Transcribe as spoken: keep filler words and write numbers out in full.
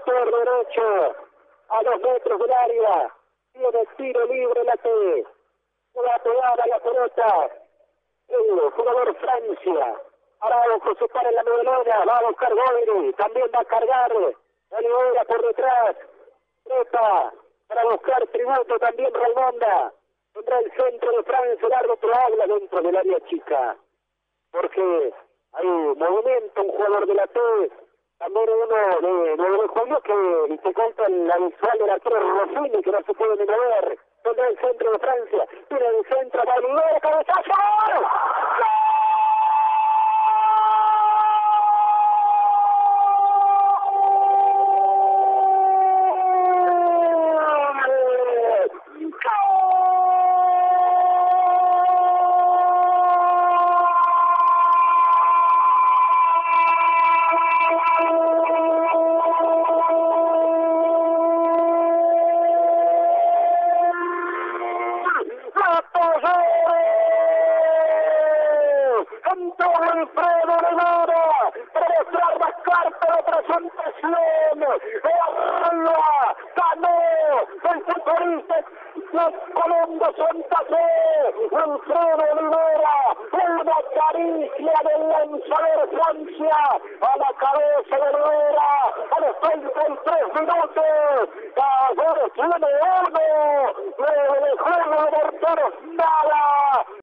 sector derecho, a dos metros del área, tiene tiro libre la T, una pegada la pelota, el jugador Francia, Araujo se para en la modelona, va a buscar Goyri, también va a cargar, Olivera por detrás, trepa, para buscar tributo también Raimonda, tendrá el centro de Francia, el árbitro habla dentro del área chica, porque hay movimiento, un jugador de la T, también uno de nueve de julio que te cuenta la visual del arquero Rossini, que no se puede ni mover, tendrá el centro de Francia, tiene el centro, va a Olivera, cabezazo, ¡gol! Alfredo Olivera para mostrar la carta de presentación. ¡Arriba! ¡Ganó! El futbolista de Colombia Santa Fe. Alfredo Olivera, una caricia del lanzador Francia a la cabeza de Olivera a los treinta y tres minutos. Ahora tiene uno. Luego de juego de porteros, nada.